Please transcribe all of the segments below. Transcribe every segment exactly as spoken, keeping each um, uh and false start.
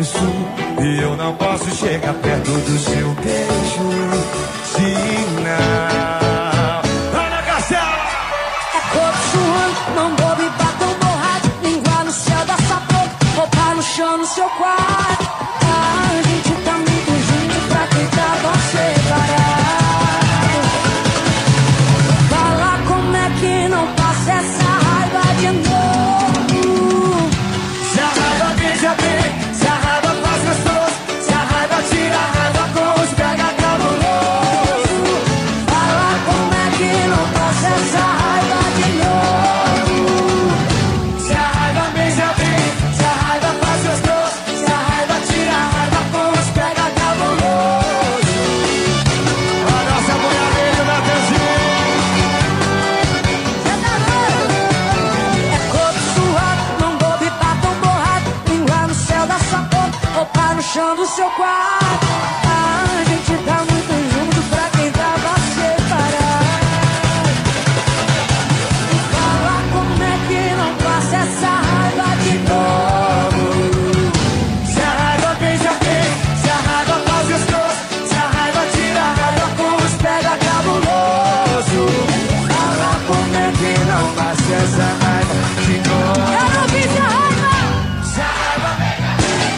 isso. E eu não posso chegar perto do seu beijo. Se não. Ana Castela! É corpo suando, não bobe, batom borrado. Língua no céu da sua boca, roupa no chão no seu quarto. Ah, a gente tá muito junto pra tentar você parar. Fala como é que não passa essa raiva de novo. Se a raiva beija bem, se a raiva faz gostoso, se a raiva tira a raiva com os pega cabuloso. Fala como é que não passa essa raiva de novo. Se a raiva beija bem, se a raiva faz gostoso, se a raiva tira a raiva com os pega cabuloso. A nossa mulher dele na cozinha. É corpo suado, não bobe, batom borrado. Língua no céu da sua boca, roupa no chão do seu quarto. Ah, a gente tá muito junto pra tentar você parar. Fala como é que não passa essa raiva de novo. Se a raiva beija bem, se a raiva faz gostoso, se a raiva tira a raiva com os pega cabuloso. Fala como é que não Passa essa raiva de novo. eu não quis a raiva. Se a raiva beija bem,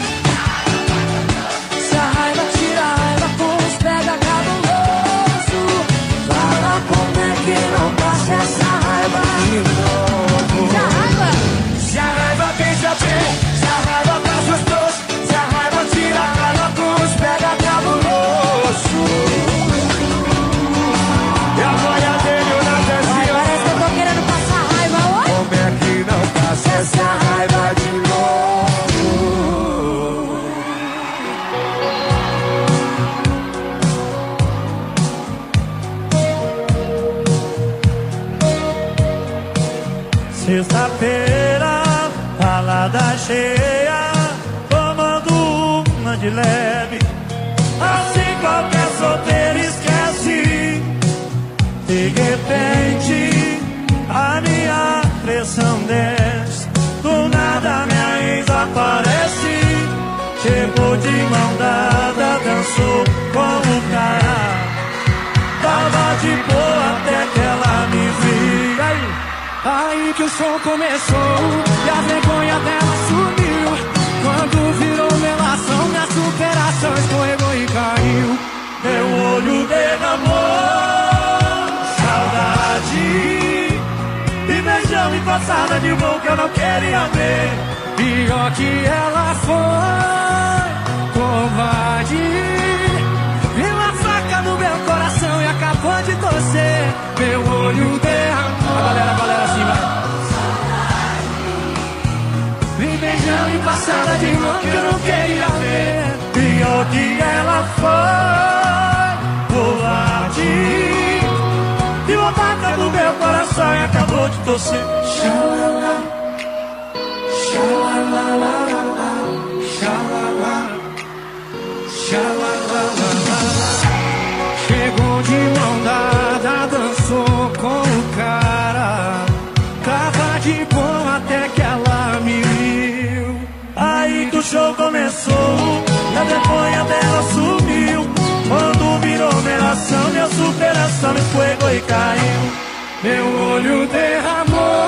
Se a raiva tira a raiva com os pega cabuloso. Fala como é que não passa essa raiva de novo. Se a raiva, se a raiva beija bem, se a raiva faz gostoso, se a raiva tira a raiva com os pega cabuloso. E a voz dele na ai, dancinha. parece que eu tô querendo passar raiva hoje. Como é que não passa essa raiva de novo? Sexta-feira, balada cheia, tomando uma de leve. Assim qualquer solteiro esquece. De repente, a minha pressão desce. Do nada minha ex aparece. Chegou de mão dada, dançou com o cara. Tava de boa até que ela me viu. Aí, Aí que o som começou e a vergonha dela sumiu. Quando virou melação, minha superação escorregou e caiu. meu olho derramou saudade. E beijão me passada de mão que eu não queria ver. Pior que ela foi covarde. Viu uma faca no meu coração e acabou de torcer. Meu olho derramou. A galera, a galera assim vai. Me beijão e passada de mão que eu não queria ver. Pior que ela foi covarde. Viu a faca no meu coração e acabou de torcer. Xalala, xalalalala, xalala, xalalalala. Chegou de mão dada, dançou com o cara. Tava de bom até que ela me viu. Aí que o show começou e a vergonha dela sumiu. Quando virou melação, minha superação escorregou e caiu. Meu olho derramou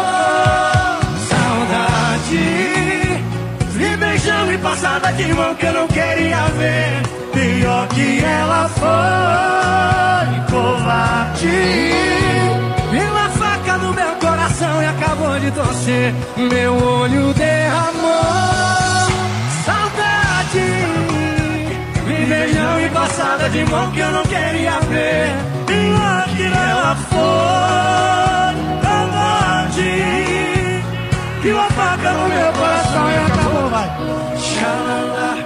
saudade. Me beijão e passada de mão que eu não queria ver. Pior que ela foi covarde. Viu a faca no meu coração e acabou de torcer. Meu olho derramou saudade. Me beijão e passada de mão que eu não queria ver. Pior que ela foi covarde. Viu a faca no meu coração e acabou, vai. Xalala,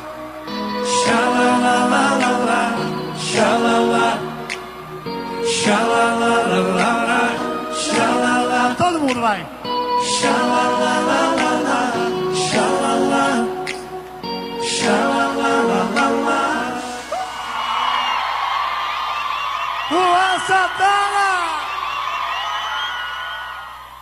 xalalalala, xalala, xalalalala, xalala. Todo mundo vai. Xalalalala, xalala, xalalalala. Luan Santana!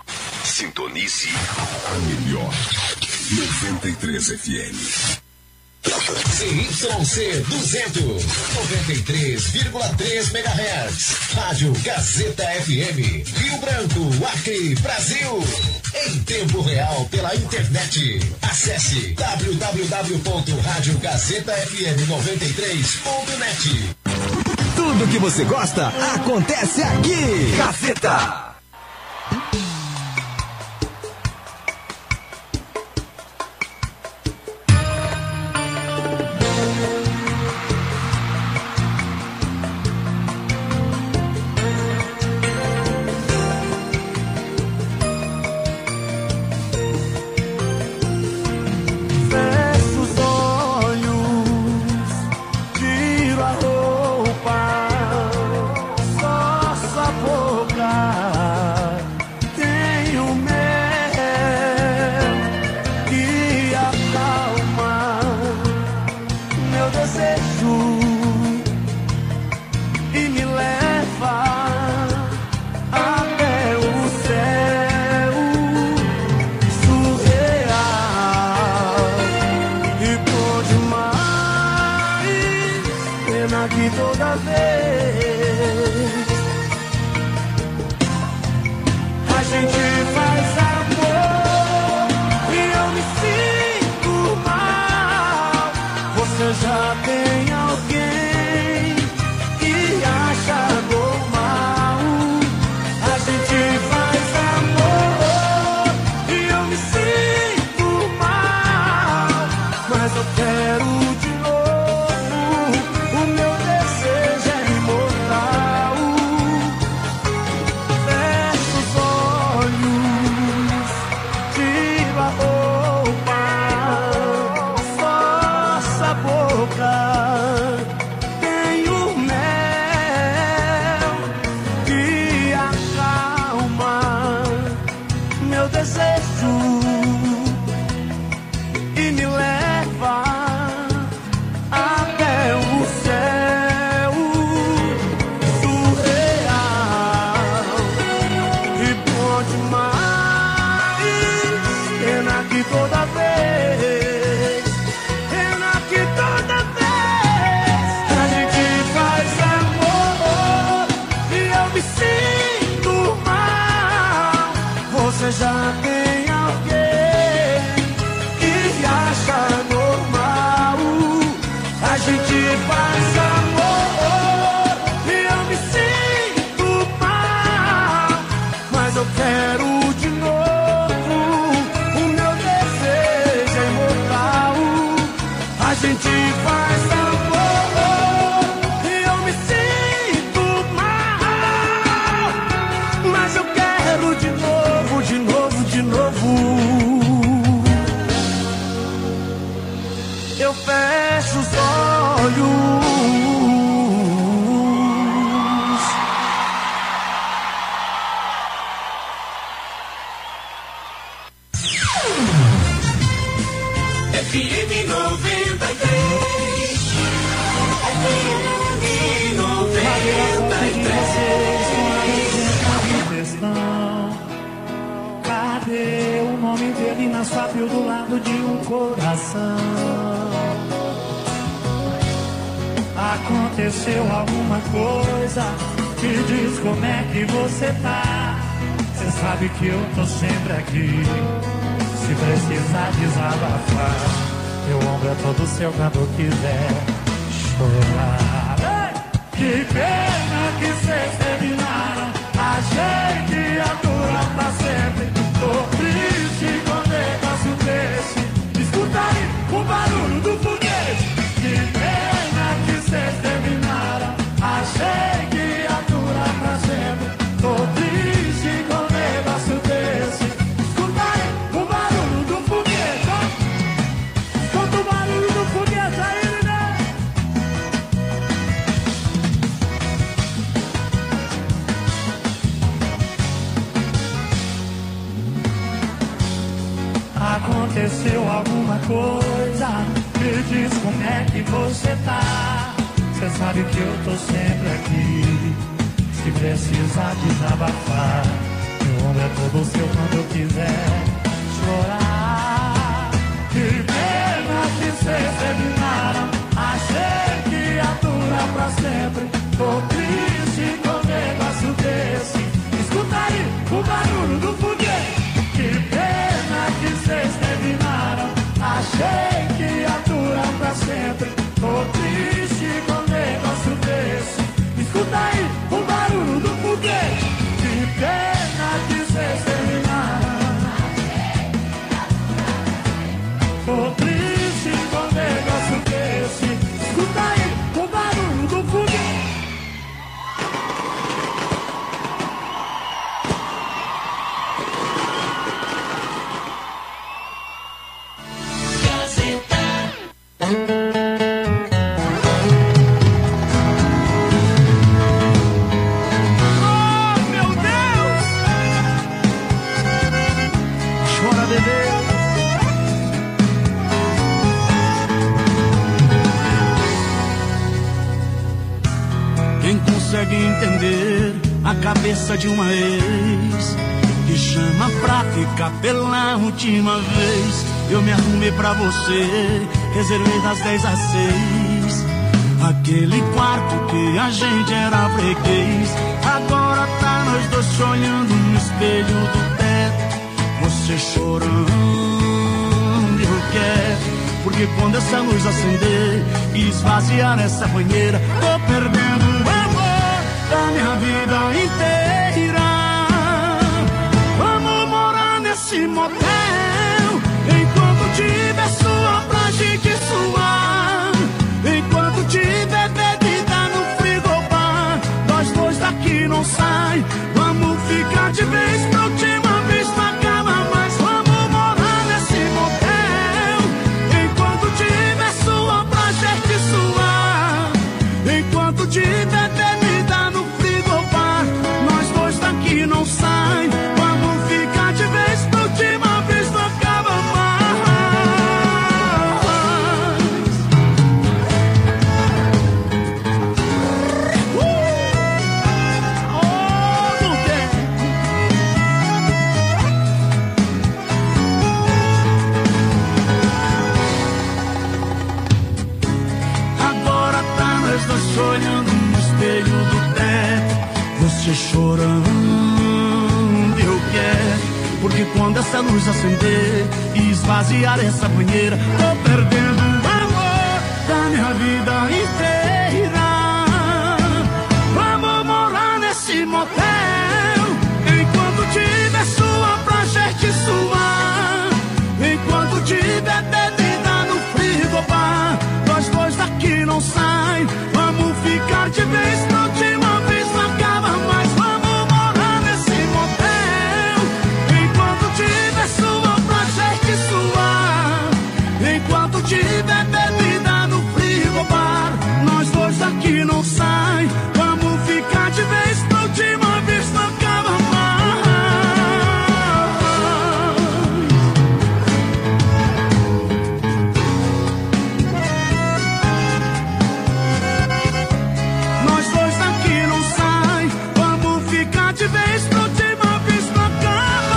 Sintonize a melhor noventa e três F M. C Y C duzentos, noventa e três vírgula três megahertz. Rádio Gazeta F M. Rio Branco, Acre, Brasil. Em tempo real pela internet. Acesse w w w ponto rádio gazeta f m noventa e três ponto net. Tudo que você gosta acontece aqui. Gazeta. Aconteceu alguma coisa? Me diz como é que você tá. Cê sabe que eu tô sempre aqui. Se precisar desabafar, meu ombro é todo seu quando quiser chorar. Que pena que cês terminaram. Achei que ia durar pra sempre. Tô triste com um negócio desse. Escuta aí o barulho do foguete. Que pena que cês terminaram. Achei que ia durar pra sempre. Tô triste com um negócio desse. Escuta aí o barulho do foguete, ó. Escuta o barulho do foguete aí, né? Aconteceu alguma coisa? Me diz como é que você tá. Cê sabe que eu tô sempre aqui. Se precisar desabafar, meu ombro é todo seu quando eu quiser chorar. Que pena que cê terminou. barulho do foguete. Que pena que vocês terminaram. Achei que ia durar pra sempre. Tô triste com um negócio desse. Escuta aí o barulho do foguete. Que pena que vocês terminaram. Tô triste com um negócio desse. Escuta aí o barulho do foguete. Entender a cabeça de uma ex que chama pra ficar pela última vez. Eu me arrumei pra você, reservei das dez às seis aquele quarto que a gente era freguês. Agora tá nós dois se olhando no espelho do teto, você chorando e eu quero. Porque quando essa luz acender e esvaziar essa banheira, tô perdendo o amor da minha vida inteira. Vamos morar nesse motel, enquanto tiver suor pra gente suar, enquanto tiver bebida no frigobar, nós dois daqui não sai. Vamos ficar de vez pra última vez, não acaba mais. Vamos morar nesse motel, enquanto tiver suor pra gente suar, enquanto tiver bebida no frigobar, nós dois daqui não sai. Vamos ficar de vez pra última vez, não acaba mais. Uh! Oh, não tem. Agora tá nós dois olhando no espelho do teto, você chorando, eu quero. Porque quando essa luz acender e esvaziar essa banheira, tô perdendo o amor da minha vida inteira. Vamos morar nesse motel, enquanto tiver suor pra gente suar, enquanto tiver bebida no frigobar, nós dois daqui não sai. Vamos ficar de vez pra última vez, não acaba mais. Vamos morar nesse motel, enquanto tiver suor pra gente suar, enquanto tiver bebida no frigobar, nós dois daqui não sai. Vamos ficar de vez pra última vez, não acaba mais. Nós dois daqui não sai. Vamos ficar de vez pra última vez, não acaba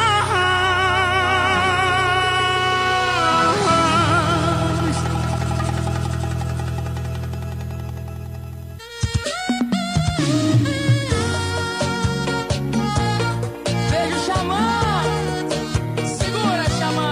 mais. Beijo, Xamã. Segura, Xamã.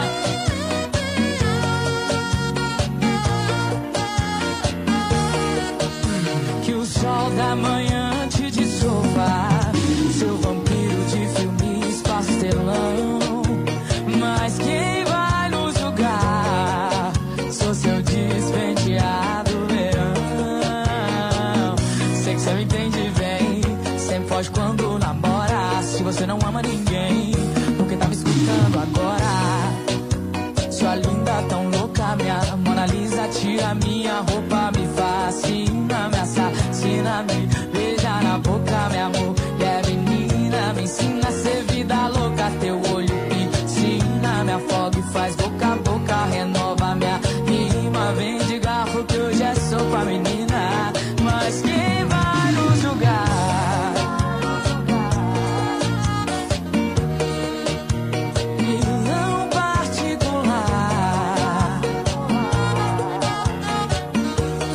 Que o sol da manhã te dissolva, seu vampiro de filmes pastelão. Mas quem vai nos julgar? Sou seu despenteado verão. Sei que você me entende bem, sempre foge quando namora. Se você não ama ninguém, porque tá me escutando agora? Sua linda tão louca, minha Mona Lisa, tira minha roupa, me fascina, me assassina, me beija na boca, minha mulher menina, me ensina a ser vida louca, teu olho piscina, me afoga e faz boca a boca, renova minha rima, vem de garfo que hoje é sopa, menina, mas quem vai nos julgar? Vilão particular.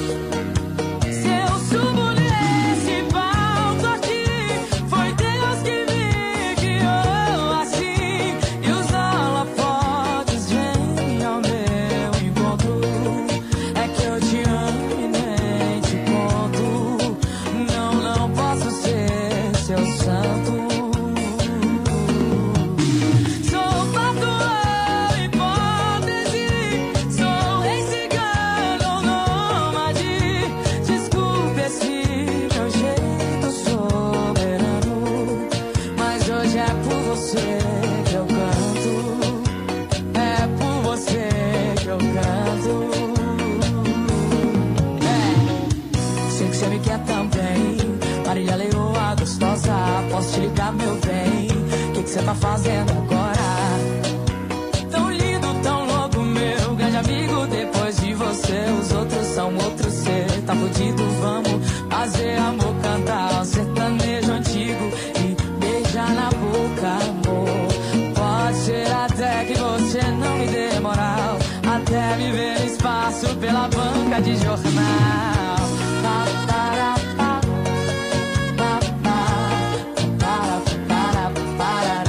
posso te ligar, meu bem? O que que cê tá fazendo agora? Tão lindo, tão louco, meu grande amigo. Depois de você, os outros são outros. Cê tá fudido, vamos fazer amor, cantar um sertanejo antigo e beijar na boca, amor. Pode ser até que você não me dê moral, até me ver no espaço pela banca de jornal. Pa, para, pa, pa, pa, para, para, para,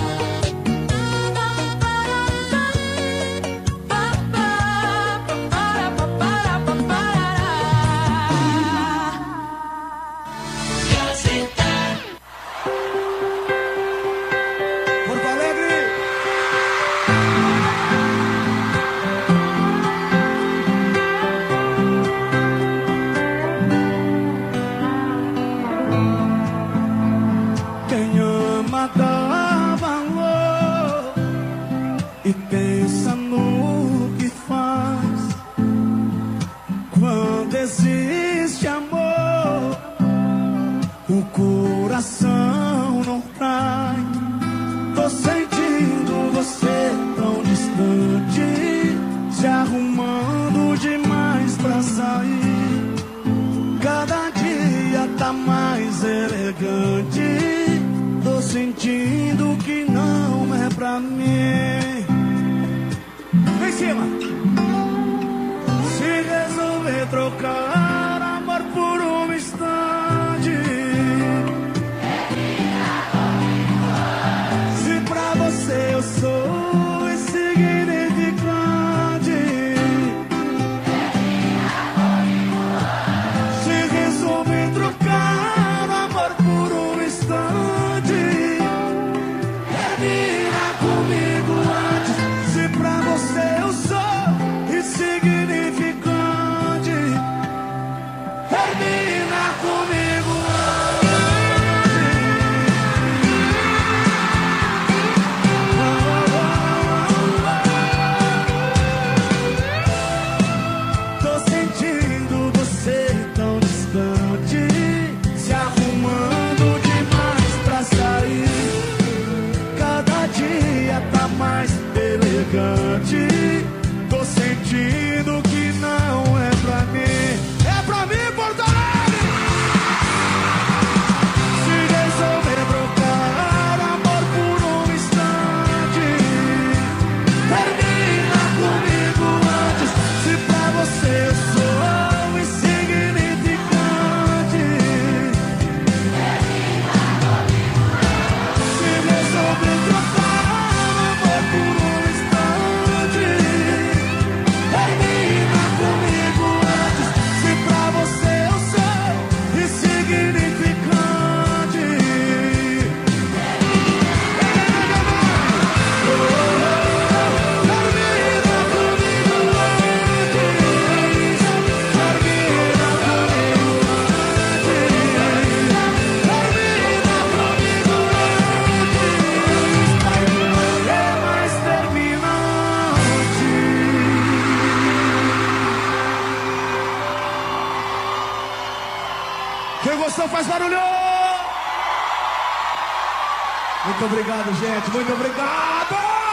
Porto Alegre. Quem ama dá valor e pensa no que faz. Quando existe amor, o coração não cai. Tô sentindo você tão distante, se arrumando demais pra sair. Cada dia tá mais elegante. Tô sentindo que não é pra mim. Vem em cima. Se resolver trocar amor por um instante, se pra você eu sou insignificante, se resolver trocar amor por um instante, termina comigo antes. Se pra você eu sou insignificante, termina comigo antes. Tô sentindo você tão distante, se arrumando demais pra sair. Cada dia tá mais elegante. Tô sentindo que não é pra mim. É pra mim, Porto Alegre! Se resolver trocar amor por um instante, termina comigo antes. Se pra você eu sou insignificante, se resolver trocar amor por um instante, termina comigo antes. Se pra você eu sou insignificante, termina comigo antes. Termina comigo antes. Termina comigo antes. Vai doer, mas termina antes. Quem gostou faz barulho! Muito obrigado, gente. Muito obrigado!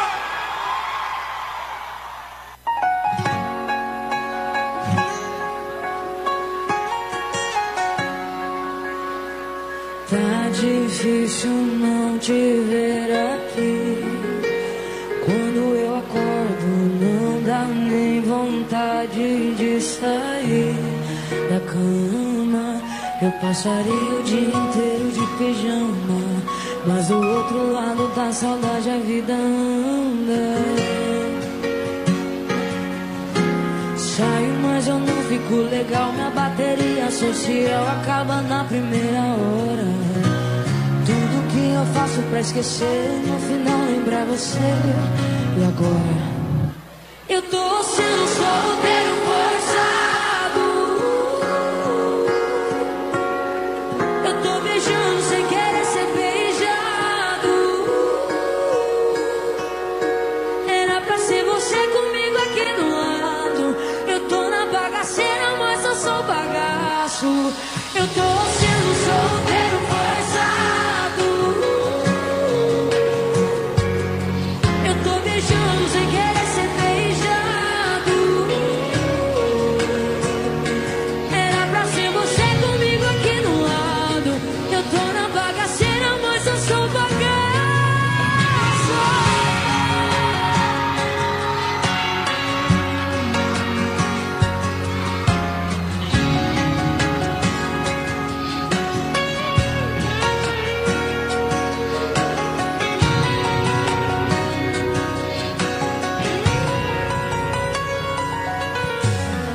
Tá difícil não te ver aqui. Quando eu acordo, não dá nem vontade de sair da cama. Eu passaria o dia inteiro de pijama, mas do outro lado da saudade a vida anda. Saio, mas eu não fico legal. Minha bateria social acaba na primeira hora. Tudo que eu faço pra esquecer, no final lembrar você. E agora? Eu tô sendo solteiro forçado. Eu tô beijando sem querer ser beijado. Era pra ser você comigo aqui do lado. Eu tô na bagaceira, mas eu sou bagaço. Eu tô sendo solteiro forçado.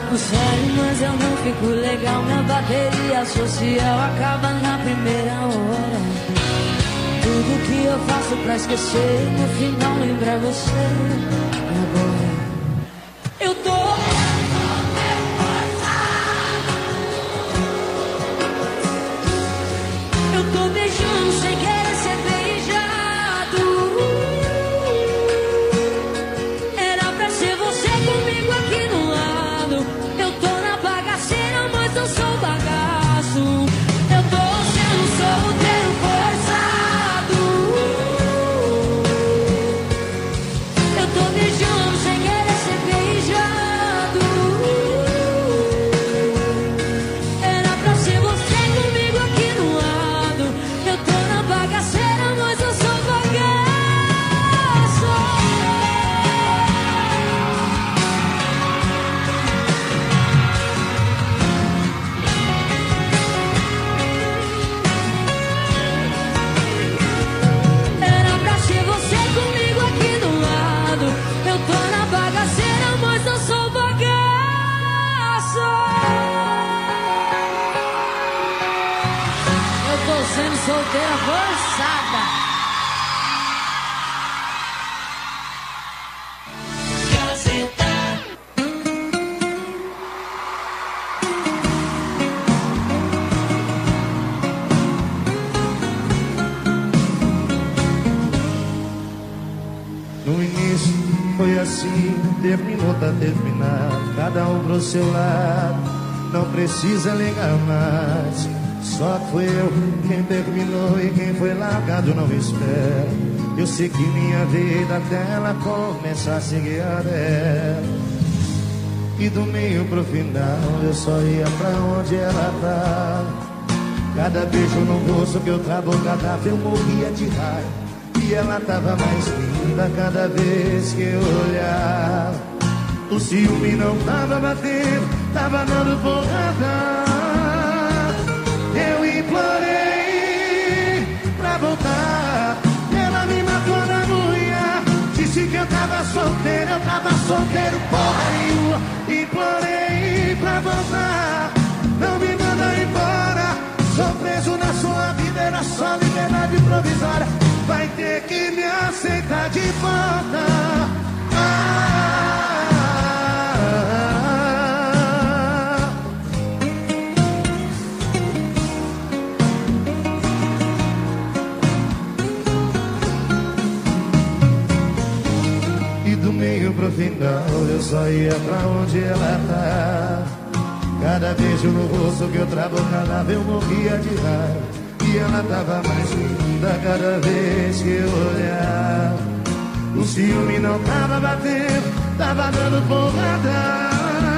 fico sério, mas eu não fico legal. Minha bateria social acaba na primeira hora. Tudo que eu faço pra esquecer, no final lembra você. E agora eu tô Eu tô beijando sem querer ser beijado. Era pra ser você comigo aqui no lado. Eu tô na bagaceira, mas não sou bagaço. Eu tô sendo solteiro forçado. Eu tô beijando sem querer ser beijado. Era pra ser você comigo aqui no lado. Eu tô na bagaceira, mas eu sou bagaço. Era pra ser você comigo aqui do lado. Eu tô na bagaceira, mas eu sou bagaço. Eu tô sendo solteira forçada. No início foi assim, terminou, tá terminado. Cada um pro seu lado, não precisa ligar mais. Só foi eu quem terminou e quem foi largado não espera. Eu sei que minha vida até ela começar a seguir a dela. E do meio pro final eu só ia pra onde ela tá. Cada beijo no rosto que eu travo, cada vez eu morria de raiva. E ela tava mais linda cada vez que eu olhava. O ciúme não tava batendo, tava dando porrada. Eu implorei pra voltar. Ela me matou na unha. Disse que eu tava solteiro, eu tava solteiro, porra nenhuma. Implorei pra voltar. Não me manda embora. Sou preso na sua vida, era só liberdade provisória. Vai ter que me aceitar de volta. Ah, e do meio pro final eu só ia pra onde ela tá. Cada beijo no rosto que eu travo, cada vez eu morria de raiva. E ela tava mais linda cada vez que eu olhava. O ciúme não tava batendo, tava dando porrada.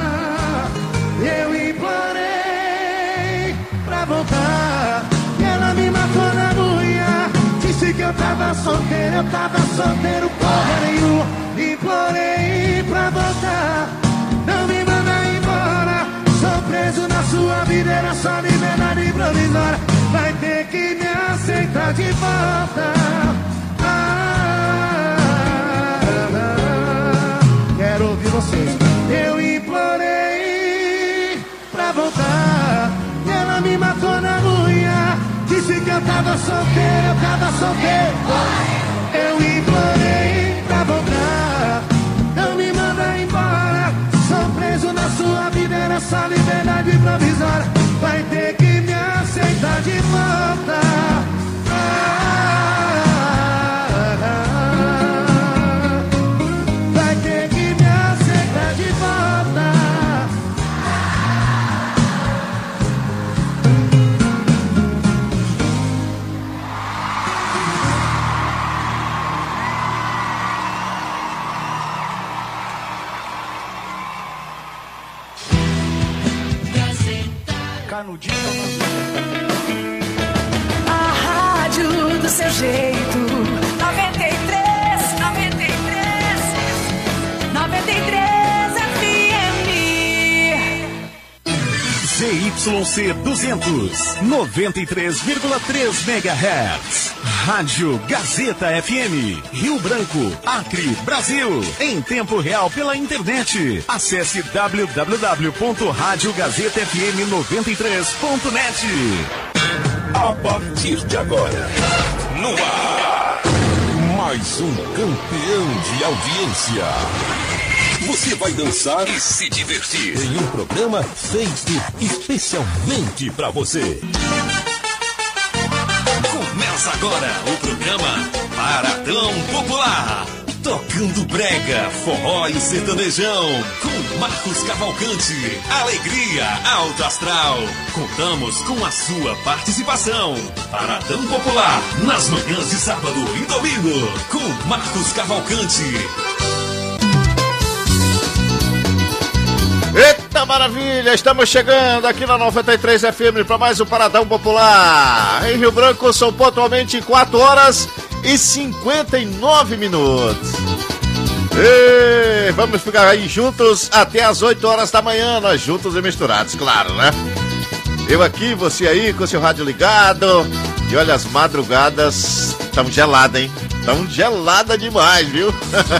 Eu implorei pra voltar. E ela me matou na unha. Disse que eu tava solteiro, eu tava solteiro, porra nenhuma. Implorei pra voltar. Não me manda embora. Sou preso na sua vida, era só liberdade provisória. Vai ter que me aceitar de volta. Ah, ah, ah, quero ouvir vocês. Eu implorei pra voltar. E ela me matou na unha. Disse que eu tava solteiro, eu tava solteiro. Eu implorei pra voltar. Não me manda embora. Sou preso na sua vida, era só liberdade provisória. Vai ter que me aceitar de volta. Ah, ah, ah. Vai ter que me aceitar de volta. Canudinho. A rádio do seu jeito. noventa e três, noventa e três, noventa e três F M. Z Y C duzentos, noventa e três vírgula três megahertz. Rádio Gazeta F M, Rio Branco, Acre, Brasil. Em tempo real pela internet. Acesse w w w ponto rádio gazeta f m noventa e três ponto net. A partir de agora, no ar, mais um campeão de audiência. Você vai dançar e se divertir em um programa feito especialmente pra você. Começa agora o programa Paradão Popular. Tocando brega, forró e sertanejão. Com Marcos Cavalcante. Alegria, alto astral. Contamos com a sua participação. Paradão Popular, nas manhãs de sábado e domingo. Com Marcos Cavalcante. Eita maravilha, estamos chegando aqui na noventa e três F M para mais um Paradão Popular. Em Rio Branco são pontualmente quatro horas e cinquenta e nove minutos. E vamos ficar aí juntos até as oito horas da manhã, nós juntos e misturados, claro, né? Eu aqui, você aí com seu rádio ligado. E olha, as madrugadas estão geladas, hein? Estão geladas demais, viu?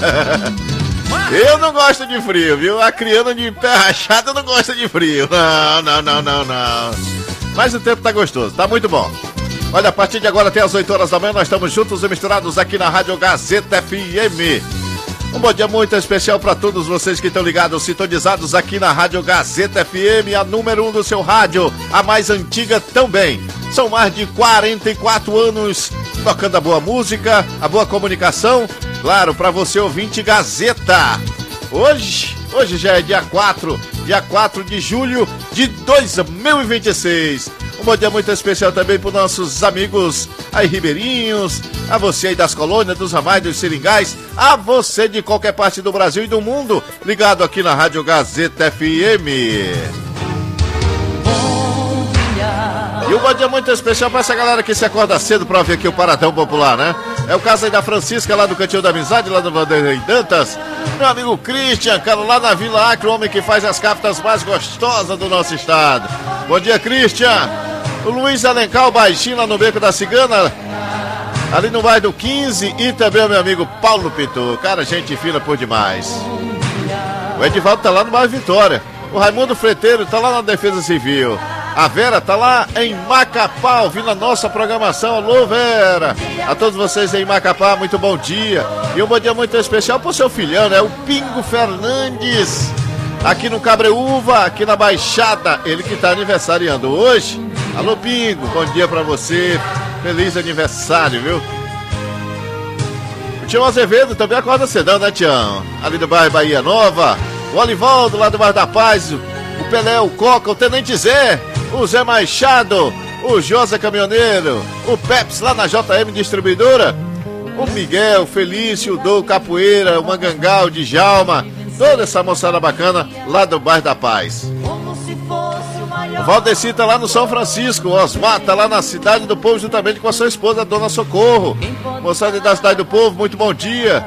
Eu não gosto de frio, viu? A criança de pé rachado não gosta de frio. Não, não, não, não, não. Mas o tempo tá gostoso, tá muito bom. Olha, a partir de agora até as oito horas da manhã nós estamos juntos e misturados aqui na Rádio Gazeta F M. Um bom dia muito especial para todos vocês que estão ligados, sintonizados aqui na Rádio Gazeta F M, a número um do seu rádio, a mais antiga também. São mais de quarenta e quatro anos tocando a boa música, a boa comunicação. Claro, para você ouvinte Gazeta. Hoje, hoje já é dia quatro, dia quatro de julho de dois mil e vinte e seis. Um bom dia muito especial também para os nossos amigos aí ribeirinhos, a você aí das colônias, dos ramais, dos seringais, a você de qualquer parte do Brasil e do mundo, ligado aqui na Rádio Gazeta F M. E um bom dia muito especial para essa galera que se acorda cedo para ver aqui o Paradão Popular, né? É o caso aí da Francisca, lá do Cantinho da Amizade, lá do Vanderlei Dantas. Meu amigo Christian, cara, lá na Vila Acre, o homem que faz as caftas mais gostosas do nosso estado. Bom dia, Christian. O Luiz Alencar, o baixinho lá no Beco da Cigana, ali no bairro do quinze. E também o meu amigo Paulo Pitu. Cara, gente fina por demais. O Edivaldo tá lá no bairro Vitória. O Raimundo Freteiro tá lá na Defesa Civil. A Vera tá lá em Macapá, ouvindo a nossa programação. Alô, Vera! A todos vocês em Macapá, muito bom dia. E um bom dia muito especial pro seu filhão, né? O Pingo Fernandes, aqui no Cabreúva, aqui na Baixada. Ele que tá aniversariando hoje. Alô, Pingo, bom dia pra você. Feliz aniversário, viu? O Tião Azevedo também acorda cedão, né, Tião? Ali do bairro Bahia Nova. O Olivaldo, lá do bairro da Paz. O Pelé, o Coca, o Tenente Zé. O Zé Machado, o Josa Caminhoneiro, o Peps lá na J M Distribuidora, o Miguel, Felício, o Dou Capoeira, o Mangangal, o Djalma, toda essa moçada bacana lá do bairro da Paz. O Valdeci tá lá no São Francisco, o Osmar tá lá na Cidade do Povo juntamente com a sua esposa, a Dona Socorro. Moçada da Cidade do Povo, muito bom dia.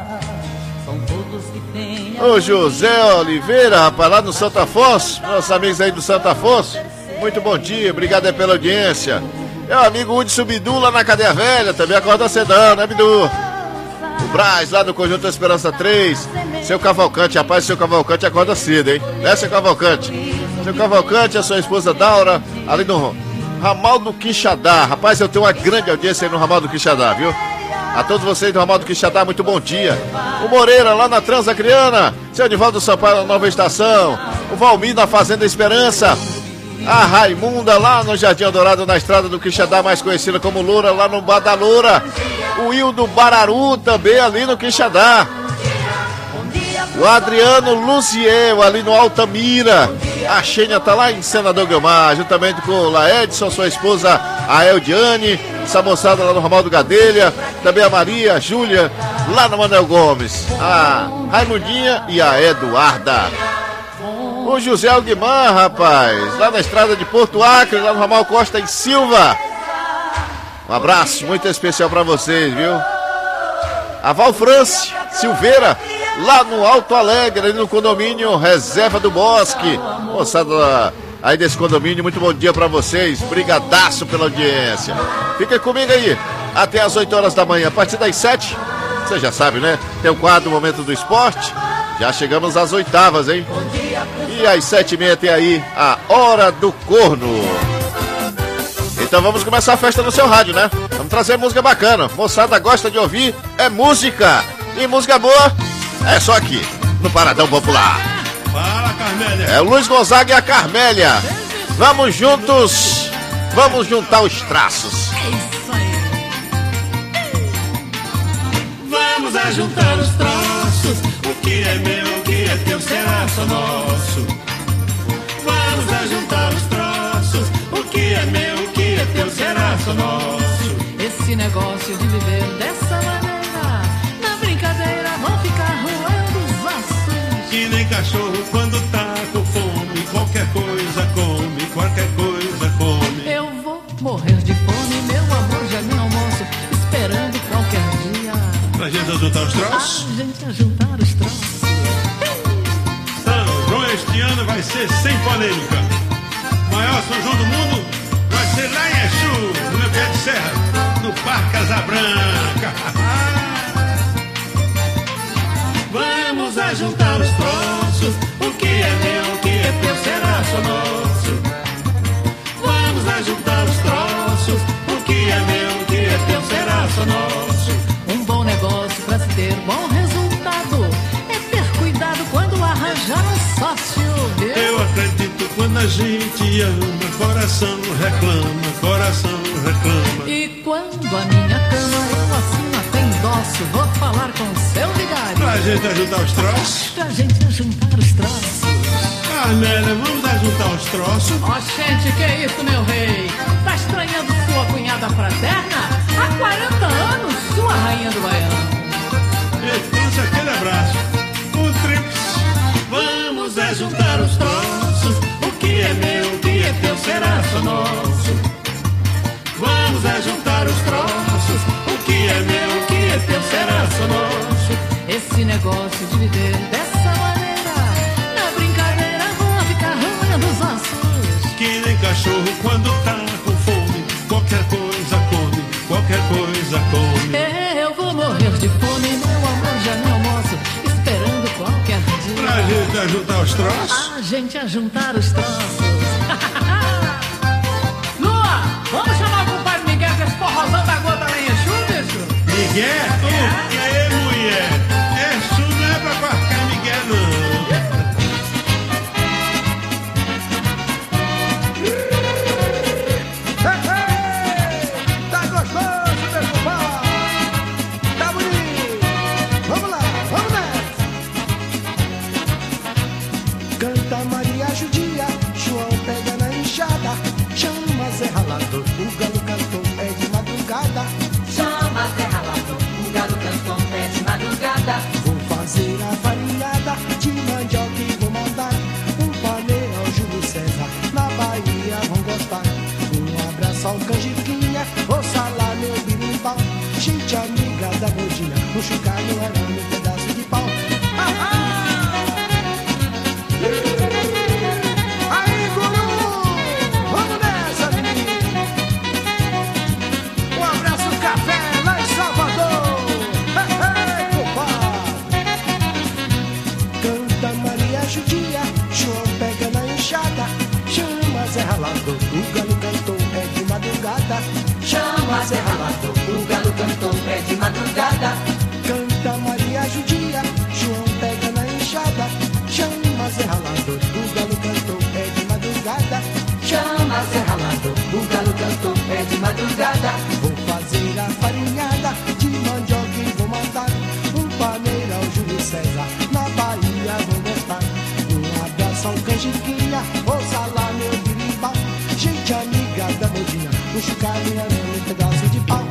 O José Oliveira, rapaz, lá no Santo Afonso, nossos amigos aí do Santo Afonso. Muito bom dia, obrigado aí pela audiência. Meu amigo Hudson Bidu lá na Cadeia Velha, também acorda cedão, né, Bidu? O Braz lá do Conjunto Esperança três. Seu Cavalcante, rapaz, seu Cavalcante acorda cedo, hein? Né, seu Cavalcante? Seu Cavalcante, a sua esposa Daura, ali no Ramal do Quixadá. Rapaz, eu tenho uma grande audiência aí no Ramal do Quixadá, viu? A todos vocês do Ramal do Quixadá, muito bom dia. O Moreira lá na Transacriana. Seu Edivaldo Sampaio na Nova Estação. O Valmir na Fazenda Esperança. A Raimunda lá no Jardim Dourado, na estrada do Quixadá, mais conhecida como Loura, lá no Bar da Loura. O Will do Bararu também ali no Quixadá. O Adriano Luciel ali no Altamira. A Xênia tá lá em Senador Guilmar, juntamente com o Laedson, sua esposa, a Eldiane. Essa moçada lá no Ramal do Gadelha. Também a Maria, a Júlia, lá no Manuel Gomes. A Raimundinha e a Eduarda. O José Alguimar, rapaz, lá na estrada de Porto Acre, lá no Ramal Costa em Silva. Um abraço muito especial pra vocês, viu? A Valfrance Silveira, lá no Alto Alegre, ali no condomínio Reserva do Bosque. Moçada aí desse condomínio, muito bom dia pra vocês. Brigadaço pela audiência. Fica comigo aí. até as oito horas da manhã. A partir das sete, você já sabe, né? Tem o quadro Momento do Esporte. Já chegamos às oitavas, hein? E às sete e meia tem aí a Hora do Corno. Então vamos começar a festa no seu rádio, né? Vamos trazer música bacana. Moçada gosta de ouvir, é música. E música boa é só aqui, no Paradão Popular. Fala, Carmélia. É o Luiz Gonzaga e a Carmélia. Vamos juntos, vamos juntar os traços. É isso aí. Vamos a juntar os traços. O que é meu, o que é teu, será só nosso. Vamos a juntar os traços. O que é meu, o que é teu, será só nosso. Esse negócio de viver dessa maneira, na brincadeira vão ficar roendo os ossos. Que nem cachorro quando tá com fome, qualquer coisa come, qualquer coisa come. Eu vou morrer de fome, meu amor, já nem almoço, esperando qualquer dia Pra gente juntar os troços. a gente a juntar os troços. São João este ano vai ser sem polêmica. O maior São João do mundo vai ser lá em Exu, no meu pé de serra, no Parque Casabranca. Vamos a juntar os troços. O que é meu, o que é teu, será só nosso. Vamos a juntar os troços. O que é meu, o que é teu, será só nosso. Um bom negócio pra se ter bom resultado é ter cuidado quando arranjar um sócio, viu? Eu acredito quando a gente ama, coração reclama, coração reclama. E quando a minha cama eu assino até endosso, vou falar com o seu vigário Pra gente ajudar os troços. pra gente juntar os troços. Carmélia, vamos ajuntar os troços. Ó, gente, que isso, meu rei? Tá estranhando sua cunhada fraterna? Há quarenta anos, sua rainha do Baiano. Então, aquele abraço. O trips. Vamos a juntar os troços. O que é meu, o que é teu, será só nosso. Vamos a juntar os troços. O que é meu, o que é teu, será só nosso. Esse negócio de viver dessa maneira, na brincadeira vão ficar roendo os ossos. Que nem cachorro quando tá com fome, qualquer coisa come, qualquer coisa come. Eu vou morrer de fome, meu amor, já não almoço, esperando qualquer Pra dia gente ajuntar os troços. a gente a juntar os troços. Lua, vamos chamar o compadre Miguel, que esse forrozão da gota lá em Exu, bicho? Miguel? O que é, mulher? Exu não é pra qualquer Miguel, não. Tá gostoso, meu compadre? Tá bonito? Vamos lá, vamos nessa! Canta Maria Judia, João pega na enxada, chama Zé Ralador, o galo cantou é de madrugada. Chama Zé Ralador, o galo cantou pé de madrugada. Vou fazer a farinhada de mandioca e vou mandar um paneiro ao Júlio César, na Bahia vão gostar. Um abraço ao Canjiquinha, ouça lá meu birimbau. Gente amiga da Godinha, um chocalho era um pedaço de pau. Ah, ah! Aí, guru! Vamos nessa, menino! Um abraço, café lá em Salvador! Hey, hey, compadre! Canta Maria Judia, João pega na enxada, chama Zé Ralador, o galo cantou é de madrugada. Chama Zé Ralador, o galo cantou pé de madrugada. Canta Maria Judia, João pega na enxada, chama Zé Ralador, o galo cantou é de madrugada. Chama Zé Ralador, o galo cantou pé de madrugada. Vou fazer a farinhada de mandioca e vou mandar um paneiro ao Júlio César, na Bahia vou gostar. Um abraço ao Canjiquinha, ouça lá meu birimbau. Gente amiga da Godinha, um chocalho era um pedaço de pau.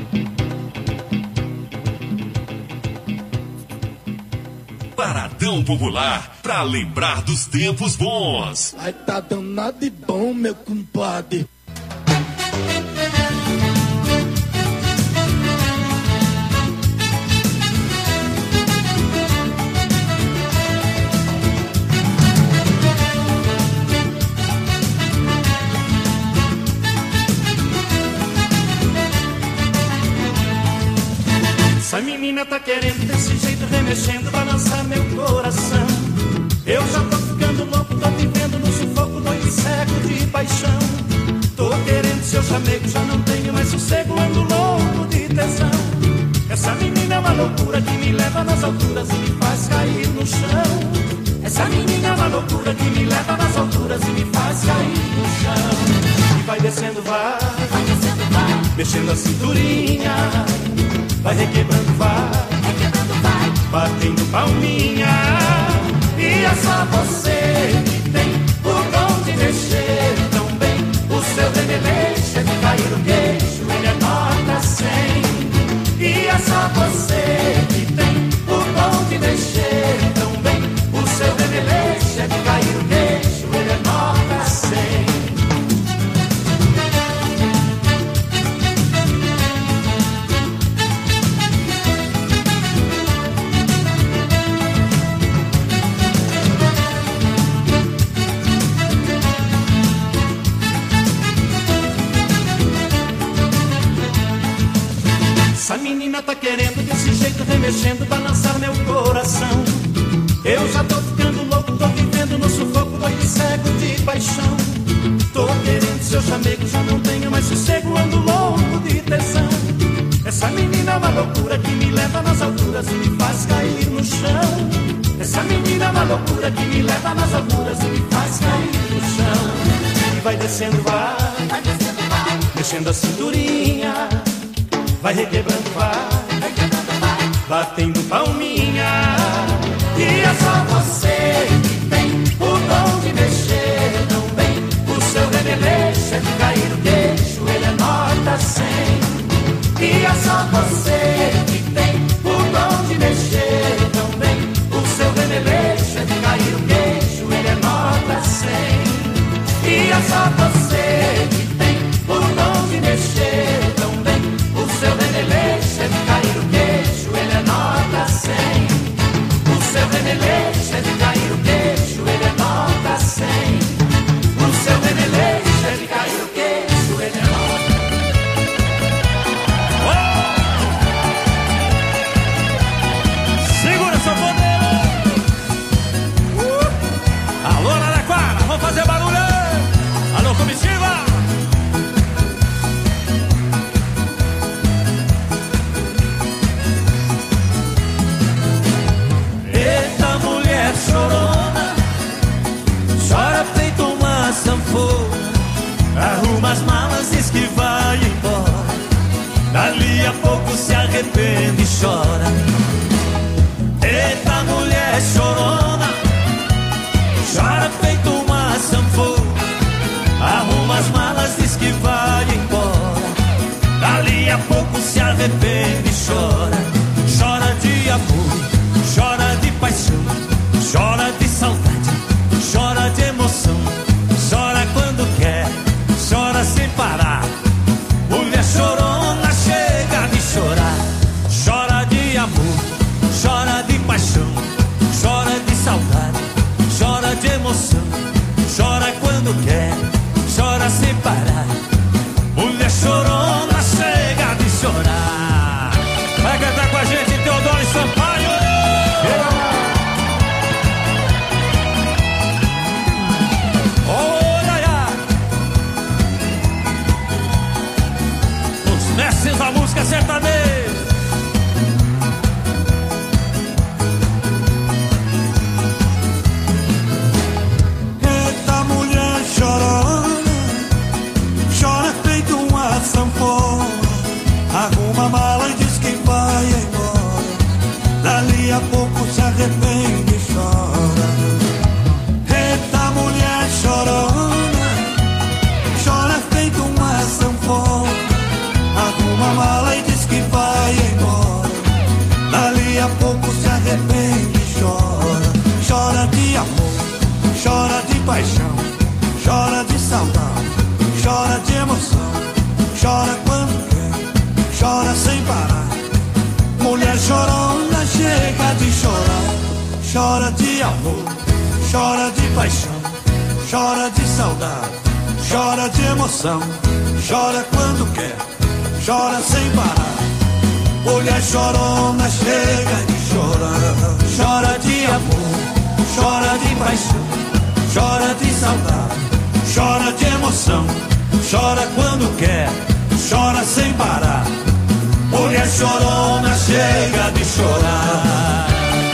Paradão Popular, pra lembrar dos tempos bons. Ai, tá danado de bom, meu compadre. menina tá querendo desse jeito, remexendo, balançar meu coração. Eu já tô ficando louco, tô vivendo no sufoco, doido e cego de paixão. Tô querendo seu chamego, já não tenho mais sossego, ando louco de tesão. Essa menina é uma loucura que me leva nas alturas e me faz cair no chão. Essa menina é uma loucura que me leva nas alturas e me faz cair no chão. E vai descendo, vai, vai descendo, vai, mexendo a cinturinha, vai requebrando, vai, requebrando, vai, batendo palminha. E é só você que tem o dom de mexer tão bem. O seu remeleixo é de cair no queixo, ele é nota cem. E é só você que tem o dom de mexer tão bem. O seu remeleixo é de cair no queixo, ele é nota cem. Essa menina tá querendo desse jeito, remexendo, balançar meu coração. Eu já tô ficando louco, tô vivendo no sufoco, doido e cego de paixão. Tô querendo seu chamego, já não tenho mais sossego, ando louco de tesão. Essa menina é uma loucura que me leva nas alturas e me faz cair no chão. Essa menina é uma loucura que me leva nas alturas e me faz cair no chão. E vai descendo, vai, vai descendo, vai, mexendo a cinturinha, vai requebrando, vai, requebrando, vai, batendo palminha. E é só você que tem o dom de mexer tão bem. O seu remeleixo é de cair no queixo, ele é nota cem. E é só você que tem o dom de mexer tão bem. O seu remeleixo é de cair no queixo, ele é nota cem. E é só você que tem o dom de mexer tão bem. O seu remeleixo é de cair no queixo, ele é nota cem. O seu remeleixo é de cair no queixo, ele é nota cem. O seu remeleixo é de cair no queixo, ele é nota. Oh! Segura sua bandeira. Uh! Alô, Araraquara, vamos fazer barulho. Alô, comitiva. Eita, mulher chorona, chora feito uma sanfona. Arruma as malas, diz que vai embora. Dali a pouco se arrepende e chora. Eita, mulher chorona, chora feito uma sanfona. Arruma as malas, diz que vai embora. Dali a pouco se arrepende e chora. Chora de amor, chora de paixão, chora de saudade, chora de emoção. Chora quando quer, chora sem parar. Mulher chorona chega de chorar. Chora de amor, chora de paixão, chora de saudade, chora de emoção. Chora quando quer, chora sem parar. Mulher chorona chega de chorar. Vai cantar com a gente, Teodoro e Sampaio. Olha, os mestres da música sertaneja. Eita, mulher chorona, chora feito uma sanfona. Arruma a mala e diz que vai embora. Dali a pouco se arrepende e chora. Eita, mulher chorona, chora feito uma sanfona. Arruma a mala e diz que vai embora. Dali a pouco se arrepende e chora. Chora de amor, chora de paixão, chora de saudade, chora de emoção. Chora quando quer, chora sem parar. Mulher chorona chega de chorar. Chora de amor, chora de paixão, chora de saudade, chora de emoção. Chora quando quer, chora sem parar. Mulher chorona, chega de chorar. Chora de amor, chora de paixão, chora de saudade, chora de emoção, chora quando quer, chora sem parar. Mulher chorona, chega de chorar.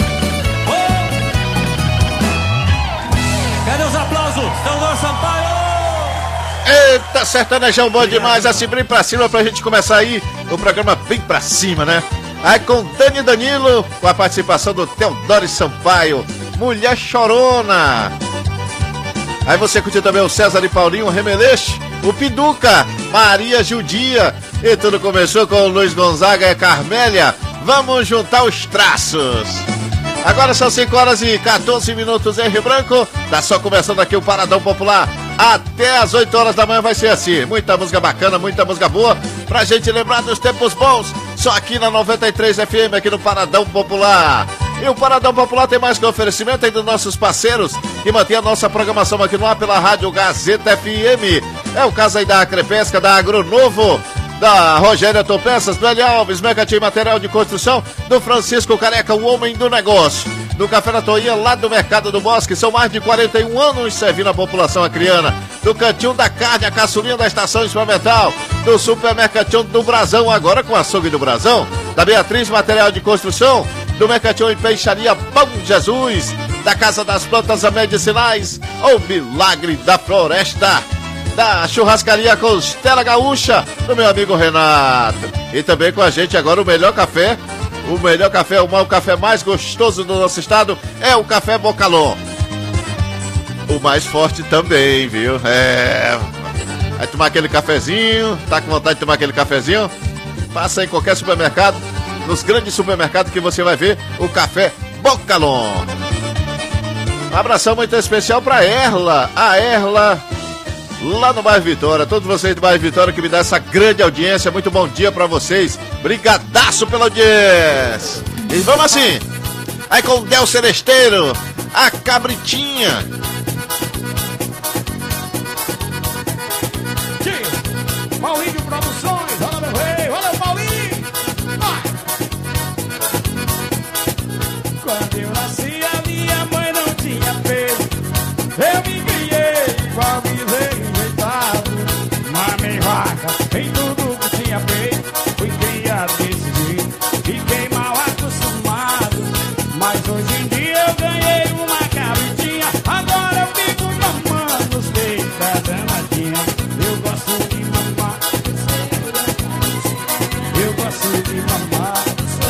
Cadê os aplausos? Teodoro Sampaio! Eita, sertanejão bom demais, assim bem pra cima pra gente começar aí o programa bem pra cima, né? Aí com Dani Danilo, com a participação do Teodoro Sampaio, Mulher Chorona. Aí você curtiu também o César e Paulinho, o Remeleixo, o Piduca, Maria Judia. E tudo começou com o Luiz Gonzaga e a Carmélia. Vamos juntar os traços. Agora são cinco horas e quatorze minutos em Rio Branco. Tá só começando aqui o Paradão Popular. Até as oito horas da manhã vai ser assim. Muita música bacana, muita música boa, pra gente lembrar dos tempos bons. Só aqui na noventa e três F M, aqui no Paradão Popular. E o Paradão Popular tem mais que oferecimento aí dos nossos parceiros que mantém a nossa programação aqui no ar pela Rádio Gazeta F M. É o caso aí da Acrepesca, da Agronovo, da Rogéria Autopeças, do Eli Alves, Mercantil Material de Construção, do Francisco Careca, o homem do negócio, do Café na Toinha, lá do Mercado do Bosque. São mais de quarenta e um anos servindo a população acriana. Do Cantinho da Carne, a caçulinha da Estação Experimental, do Supermercantil do Brasão, agora com açougue do Brasão, da Beatriz Material de Construção, do Mercantil e Peixaria Bom Jesus, da Casa das Plantas Medicinais, o Milagre da Floresta, da Churrascaria Costela Gaúcha, do meu amigo Renato. E também com a gente agora o melhor café, o melhor café, o café mais gostoso do nosso estado é o Café Bocalon. O mais forte também, viu? É... Vai tomar aquele cafezinho, tá com vontade de tomar aquele cafezinho? Passa em qualquer supermercado, nos grandes supermercados que você vai ver o Café Bocalon. Um abração muito especial pra Erla, a Erla lá no bairro Vitória, todos vocês do bairro Vitória que me dão essa grande audiência, muito bom dia pra vocês, brigadaço pela audiência. E vamos assim, aí com o Del Celesteiro, a Cabritinha. Paulinho Produções, olha meu rei, olha o Paulinho. Vai. Quando eu nasci a minha mãe não tinha peso, eu me criei igual desenjeitado. Mamei vaca em tudo que tinha feito, fui criado desse jeito, fiquei mal acostumado. Mas hoje em dia eu ganhei uma cabritinha, agora eu fico mamando os peitos da danadinha. Eu gosto de mamar, eu gosto de mamar,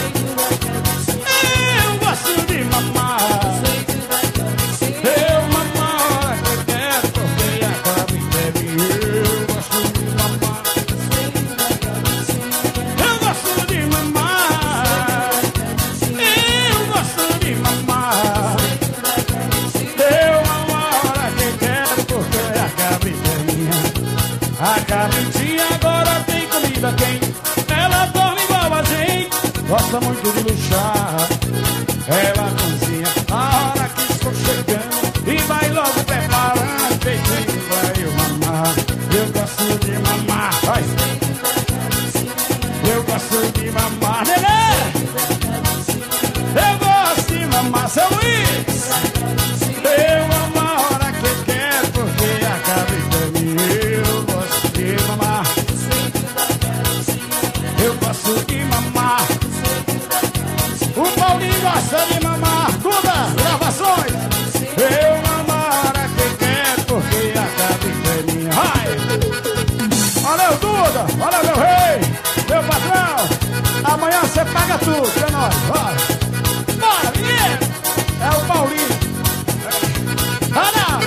eu gosto de mamar, eu mamo a hora que eu quero, porque a cabritinha bebe. Eu gosto de mamar, eu gosto de mamar, eu gosto de mamar, eu mamo a hora que eu quero, porque a cabritinha é minha. A cabritinha agora tem comida quente, ela dorme igual a gente, gosta muito de luxar. Ela cozinha a hora que estou chegando e vai logo preparando peitinho pra eu mamar. Eu gosto de mamar, vai. Eu gosto de mamar, nenê. Eu gosto de mamar, seu Luiz. Eu amo a hora que eu quero, porque a cabritinha é minha. Eu gosto de mamar, eu gosto de mamar. O Paulinho gosta de mamar, Duda, gravações. Eu amo a hora que eu quero, porque a cabritinha é minha. Vai! Valeu, Duda, valeu, meu rei, meu patrão. Amanhã você paga tudo, é nóis, vai. Bora, menino! É o Paulinho. Ah, não!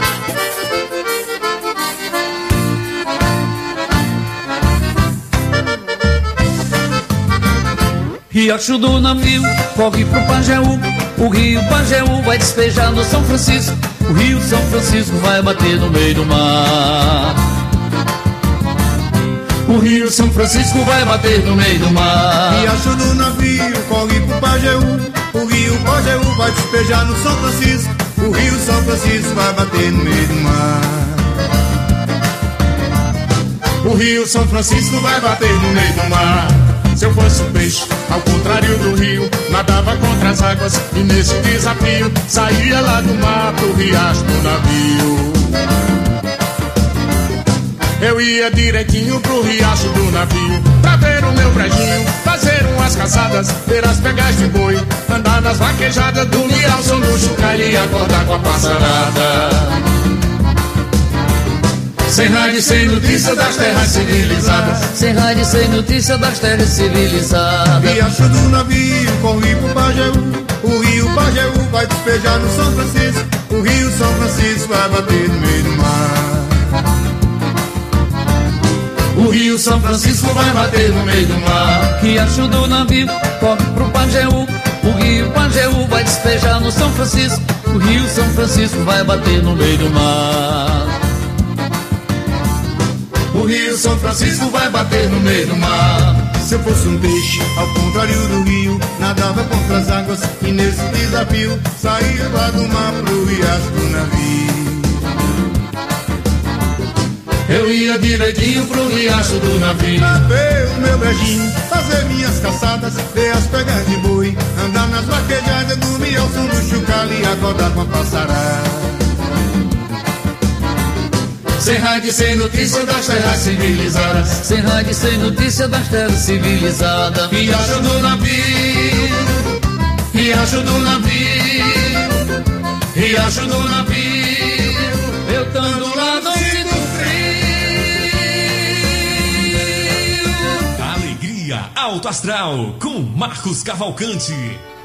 Riacho do navio corre pro Pajeú, o rio Pajeú vai despejar no São Francisco, o rio São Francisco vai bater no meio do mar. O rio São Francisco vai bater no meio do mar. Riacho do navio corre pro Pajeú, o rio Pajeú vai despejar no São Francisco, o rio São Francisco vai bater no meio do mar. O rio São Francisco vai bater no meio do mar. Se eu fosse um peixe, ao contrário do rio, nadava contra as águas e nesse desafio saía lá do mar pro riacho do navio. Eu ia direitinho pro riacho do navio pra ver o meu brejinho, fazer umas caçadas, ver as pegas de boi, andar nas vaquejadas, dormir ao som do chocalho e acordar com a passarada. Sem rádio, sem notícia das terras civilizadas. Sem rádio, sem notícia das terras civilizadas. Riacho do navio, corre pro Pajeú. O rio Pajeú vai despejar no São Francisco. O rio São Francisco vai bater no meio do mar. O rio São Francisco vai bater no meio do mar. Riacho do navio, corre pro Pajeú. O rio Pajeú vai despejar no São Francisco. O rio São Francisco vai bater no meio do mar. O rio São Francisco vai bater no meio do mar. Se eu fosse um peixe, ao contrário do rio, nadava contra as águas e nesse desafio saía lá do mar pro riacho do navio. Eu ia direitinho pro riacho do navio pra ver o meu brejinho, fazer minhas caçadas, ver as pegas de boi, andar nas vaquejadas, dormir ao som do chocalho e acordar com a passarada. Sem rádio, sem notícia das terras civilizadas. Sem rádio, sem notícia das terras civilizadas. Riacho do navio, riacho do navio, riacho do navio. Eu tando lá no frio. Alegria Alto Astral com Marcos Cavalcante.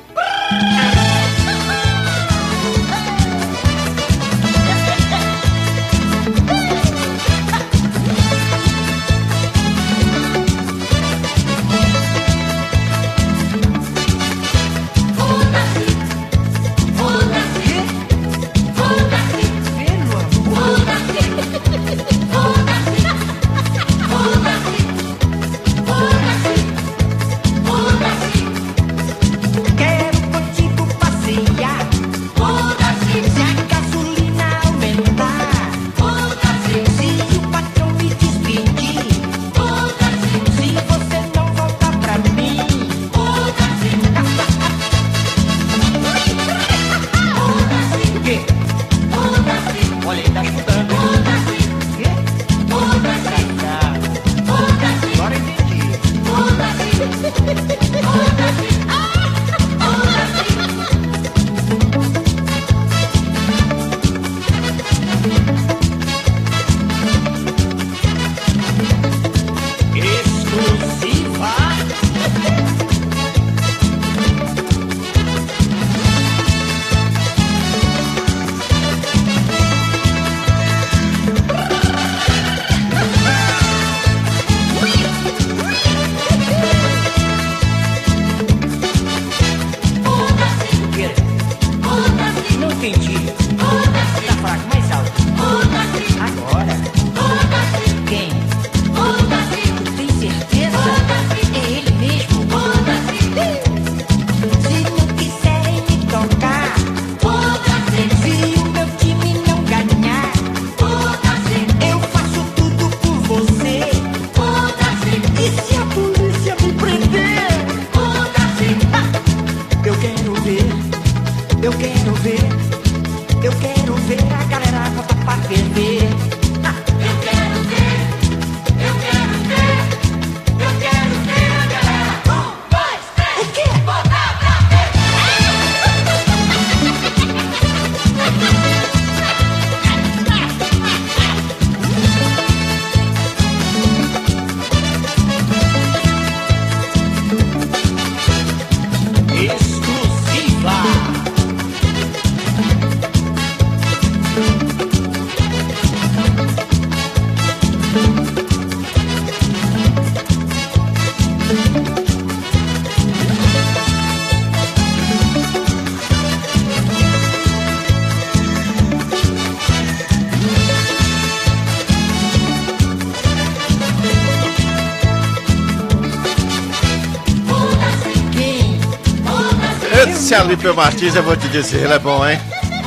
Esse Alípio Martins, eu vou te dizer, ele é bom, hein?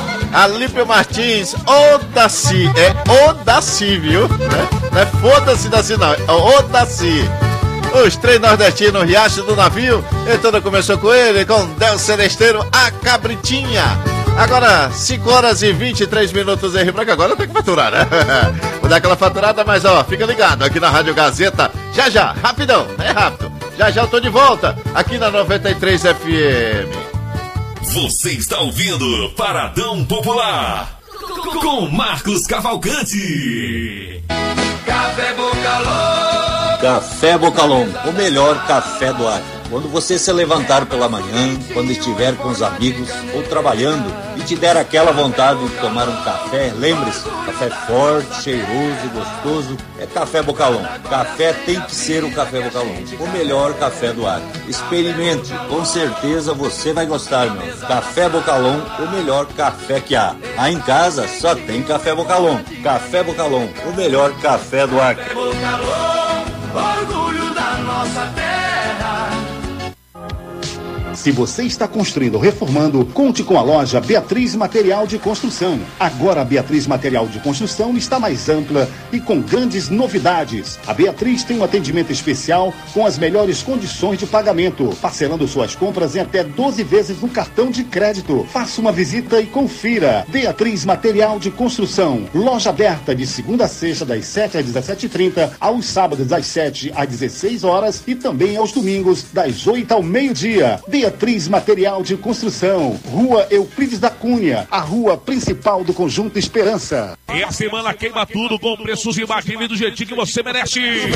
Alípio Martins, Odaci, é Odaci, viu? Não é, não é foda-se Daci, não, é Odaci. Os três nordestinos, Riacho do Navio. E tudo começou com ele, com Del Celesteiro, a Cabritinha. Agora, cinco horas e vinte e três minutos em Rio Branco. Agora tem que faturar, né? Vou dar aquela faturada, mas ó, fica ligado aqui na Rádio Gazeta. Já já, rapidão, é rápido. Já já eu tô de volta aqui na noventa e três F M. Você está ouvindo Paradão Popular com Marcos Cavalcante. Café Bocalon. Café Bocalon, o melhor café do Acre. Quando você se levantar pela manhã, quando estiver com os amigos ou trabalhando e te der aquela vontade de tomar um café, lembre-se, café forte, cheiroso e gostoso é Café Bocalon. Café tem que ser o Café Bocalon, o melhor café do Acre. Experimente, com certeza você vai gostar, meu. Café Bocalon, o melhor café que há. Aí em casa só tem Café Bocalon. Café Bocalon, o melhor café do Acre. Café Bocalon, orgulho da nossa terra. Se você está construindo ou reformando, conte com a loja Beatriz Material de Construção. Agora a Beatriz Material de Construção está mais ampla e com grandes novidades. A Beatriz tem um atendimento especial com as melhores condições de pagamento, parcelando suas compras em até doze vezes no cartão de crédito. Faça uma visita e confira. Beatriz Material de Construção. Loja aberta de segunda a sexta, das sete às dezessete e trinta, aos sábados das sete às dezesseis horas e também aos domingos, das oito ao meio-dia. Beatriz Material de Construção, Rua Euclides da Cunha, a rua principal do Conjunto Esperança. E a semana queima tudo com preços imbatíveis do jeitinho que você merece.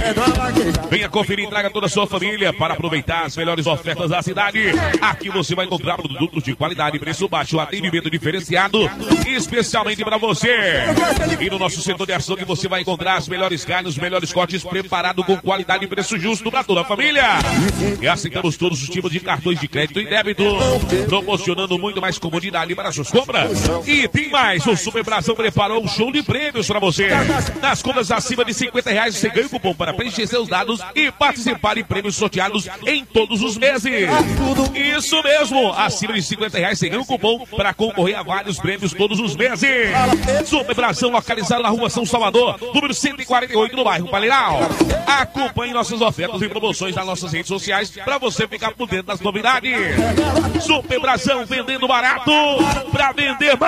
Venha conferir e traga toda a sua família para aproveitar as melhores ofertas da cidade. Aqui você vai encontrar produtos de qualidade, preço baixo, atendimento diferenciado, especialmente para você. E no nosso setor de ação que você vai encontrar as melhores carnes, os melhores cortes preparados com qualidade e preço justo para toda a família. E aceitamos todos os tipos de cartões de crédito e débito, proporcionando muito mais comodidade para suas compras. E tem mais, o Super Brasão preparou um show de prêmios para você. Nas compras acima de cinquenta reais você ganha o cupom para preencher seus dados e participar de prêmios sorteados em todos os meses. Isso mesmo, acima de cinquenta reais você ganha um cupom para concorrer a vários prêmios todos os meses. Super Brasão localizado na rua São Salvador, número cento e quarenta e oito, no bairro Paleiral. Acompanhe nossas ofertas e promoções nas nossas redes sociais para você ficar por dentro das novidades. Super Brasão, vendendo barato pra vender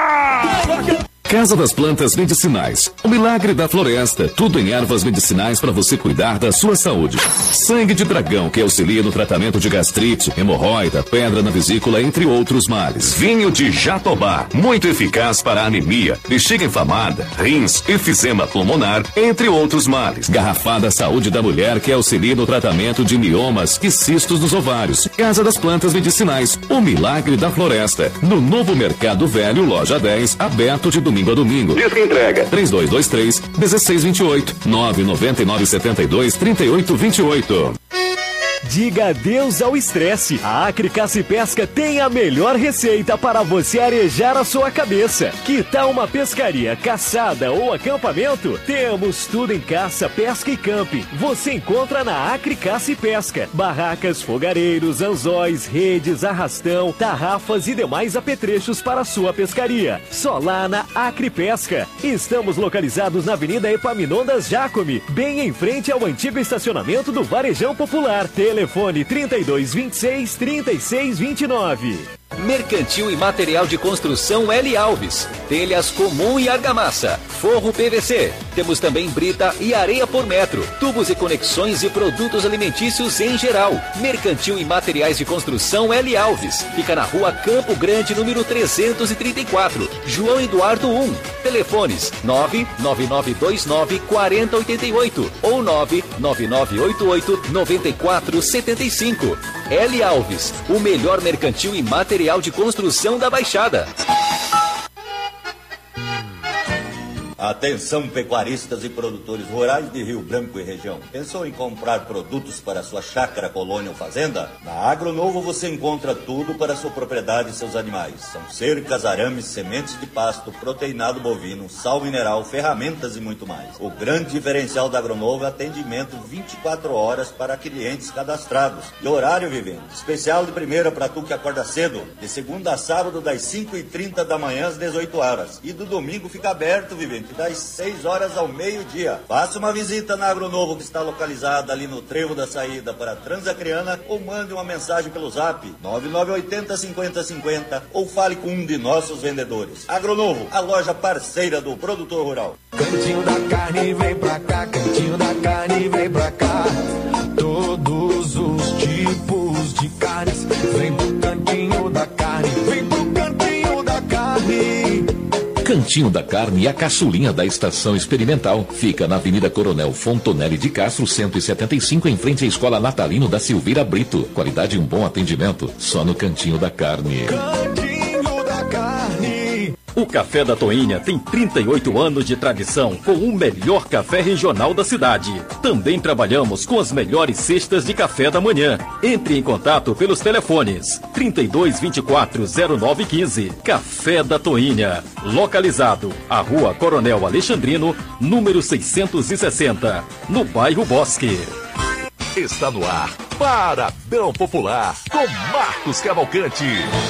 mais. Casa das Plantas Medicinais, o milagre da floresta, tudo em ervas medicinais para você cuidar da sua saúde. Sangue de dragão, que auxilia no tratamento de gastrite, hemorroida, pedra na vesícula, entre outros males. Vinho de Jatobá, muito eficaz para anemia, bexiga inflamada, rins, efizema pulmonar, entre outros males. Garrafada Saúde da Mulher, que auxilia no tratamento de miomas e cistos nos ovários. Casa das Plantas Medicinais, o milagre da floresta. No Novo Mercado Velho, loja dez, aberto de domingo a domingo. Disque entrega três dois dois três, um seis dois oito, nove nove nove sete dois, três oito dois oito. Diga adeus ao estresse. A Acre Caça e Pesca tem a melhor receita para você arejar a sua cabeça. Que tal uma pescaria, caçada ou acampamento? Temos tudo em caça, pesca e camping. Você encontra na Acre Caça e Pesca. Barracas, fogareiros, anzóis, redes, arrastão, tarrafas e demais apetrechos para a sua pescaria. Só lá na Acre Pesca. Estamos localizados na Avenida Epaminondas Jacome, bem em frente ao antigo estacionamento do Varejão Popular. Telefone trinta e dois, vinte e seis, trinta e seis, vinte e nove. Mercantil e Material de Construção L. Alves. Telhas comum e argamassa. Forro P V C. Temos também brita e areia por metro. Tubos e conexões e produtos alimentícios em geral. Mercantil e Materiais de Construção L. Alves. Fica na rua Campo Grande, número trezentos e trinta e quatro. João Eduardo um. Telefones nove nove nove dois nove, quatro zero oito oito ou nove nove nove oito oito, nove quatro sete cinco. L. Alves, o melhor mercantil e material de construção da Baixada. Atenção, pecuaristas e produtores rurais de Rio Branco e região. Pensou em comprar produtos para sua chácara, colônia ou fazenda? Na Agronovo você encontra tudo para sua propriedade e seus animais. São cercas, arames, sementes de pasto, proteinado bovino, sal mineral, ferramentas e muito mais. O grande diferencial da Agronovo é atendimento vinte e quatro horas para clientes cadastrados. E horário, vivente, especial de primeira para tu que acorda cedo. De segunda a sábado, das cinco e trinta da manhã às dezoito horas. E do domingo fica aberto, vivente, das seis horas ao meio-dia. Faça uma visita na Agronovo, que está localizada ali no trevo da saída para Transacriana, ou mande uma mensagem pelo zap nove nove oito zero cinco zero cinco zero ou fale com um de nossos vendedores. Agronovo, a loja parceira do produtor rural. Cantinho da carne vem pra cá, cantinho da carne vem pra cá. Todos os tipos de carnes, vem pro cantinho da carne, vem pro cantinho da carne. Cantinho da Carne, a caçulinha da Estação Experimental. Fica na Avenida Coronel Fontonelli de Castro, cento e setenta e cinco, em frente à Escola Natalino da Silveira Brito. Qualidade e um bom atendimento, só no Cantinho da Carne. Cantinho da carne. O Café da Toinha tem trinta e oito anos de tradição com o melhor café regional da cidade. Também trabalhamos com as melhores cestas de café da manhã. Entre em contato pelos telefones trinta e dois, vinte e quatro, zero nove quinze. Café da Toinha, localizado à Rua Coronel Alexandrino, número seiscentos e sessenta, no bairro Bosque. Está no ar, Paradão Popular, com Marcos Cavalcante.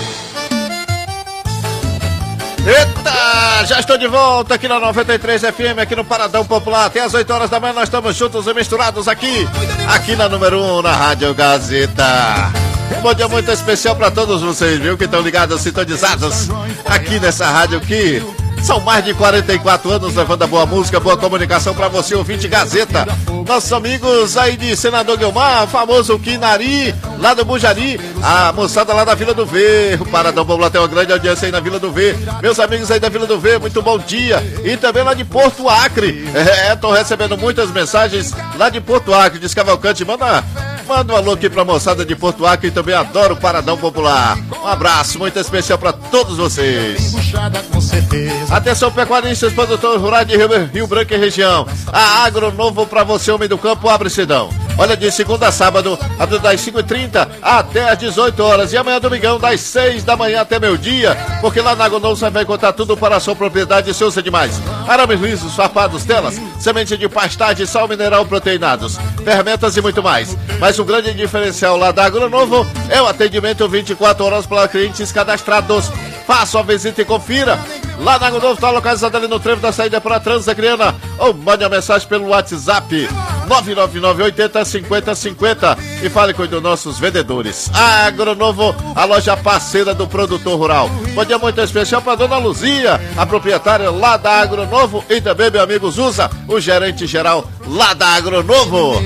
Eita, já estou de volta aqui na noventa e três F M, aqui no Paradão Popular. Até às oito horas da manhã nós estamos juntos e misturados aqui, aqui na número um, na Rádio Gazeta. Um bom dia muito especial para todos vocês, viu, que estão ligados, sintonizados aqui nessa rádio que são mais de quarenta e quatro anos levando a boa música, boa comunicação para você, ouvinte Gazeta. Nossos amigos aí de Senador Guilmar, famoso Quinari, lá do Bujari, a moçada lá da Vila do V. O Paradão Popular tem uma grande audiência aí na Vila do V. Meus amigos aí da Vila do V, muito bom dia. E também lá de Porto Acre. É, tô recebendo muitas mensagens lá de Porto Acre. Diz Cavalcante, manda, manda um alô aqui pra moçada de Porto Acre, e também adoro o Paradão Popular. Um abraço muito especial para todos vocês. Atenção, pecuaristas, produtores rurais de Rio, Rio Branco e região. A Agronovo para você, homem do campo, abre Cidão. Olha, de segunda a sábado, das cinco e trinta até às dezoito horas. E amanhã, domingão, das seis da manhã até meio-dia. Porque lá na Agronovo você vai encontrar tudo para a sua propriedade e seus animais. Arames lisos, farpados, telas, semente de pastagem, sal mineral, proteinados, ferramentas e muito mais. Mas um grande diferencial lá da Agronovo é o atendimento vinte e quatro horas para clientes cadastrados. Faça uma visita e confira. Lá na Agronovo está localizado ali no trevo da saída para Transacriana. Ou mande uma mensagem pelo WhatsApp nove nove nove oito zero cinco zero cinco zero e fale com um dos nossos vendedores. A Agronovo, a loja parceira do produtor rural. Bom dia muito especial para dona Luzia, a proprietária lá da Agronovo, e também meu amigo Zuza, o gerente geral lá da Agronovo.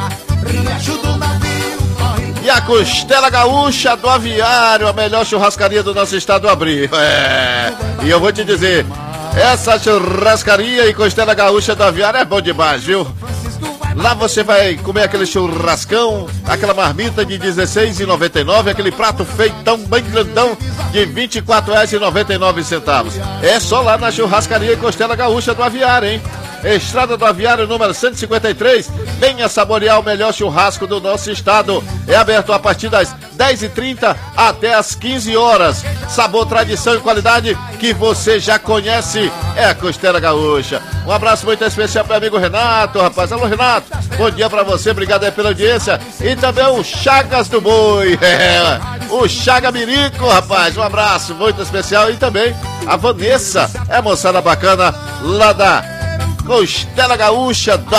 E a Costela Gaúcha do Aviário, a melhor churrascaria do nosso estado, abrir. É, e eu vou te dizer, essa churrascaria e Costela Gaúcha do Aviário é bom demais, viu? Lá você vai comer aquele churrascão, aquela marmita de dezesseis reais e noventa e nove centavos, aquele prato feitão bem grandão de vinte e quatro reais e noventa e nove centavos. É só lá na churrascaria e Costela Gaúcha do Aviário, hein? Estrada do Aviário, número cento e cinquenta e três. Venha saborear o melhor churrasco do nosso estado. É aberto a partir das dez e trinta até as quinze horas. Sabor, tradição e qualidade que você já conhece. É a Costela Gaúcha. Um abraço muito especial para o amigo Renato, rapaz. Alô, Renato. Bom dia para você. Obrigado aí pela audiência. E também o Chagas do Boi. É, o Chaga Mirico, rapaz. Um abraço muito especial. E também a Vanessa. É a moçada bacana lá da Costela Gaúcha do